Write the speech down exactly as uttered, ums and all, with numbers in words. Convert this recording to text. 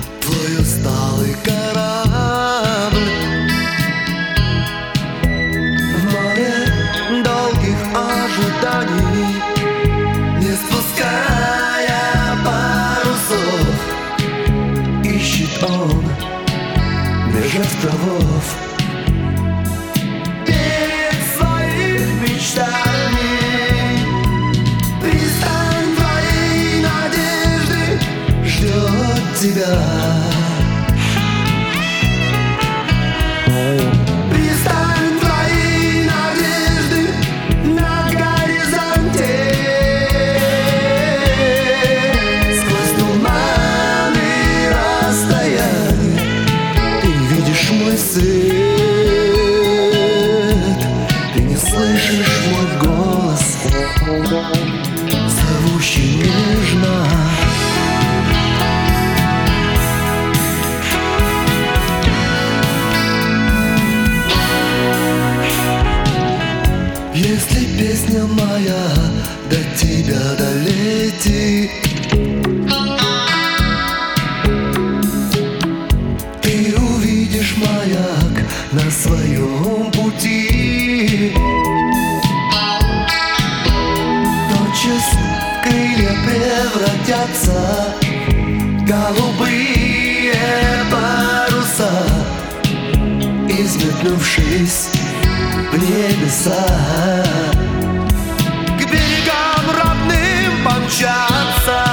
твой усталый корабль в море долгих ожиданий, не спуская парусов, ищет он меж островов. Перед своими мечтами пристань твоей надежды ждет тебя. Пристань твоей надежды на горизонте. Сквозь туманы расстояния ты не видишь мой свет, ты не слышишь мой голос, зовущий нежно. Если песня моя до тебя долетит, ты увидишь маяк на своем пути. Тотчас крылья превратятся в голубые паруса, изметнувшись в небеса, к берегам родным помчатся.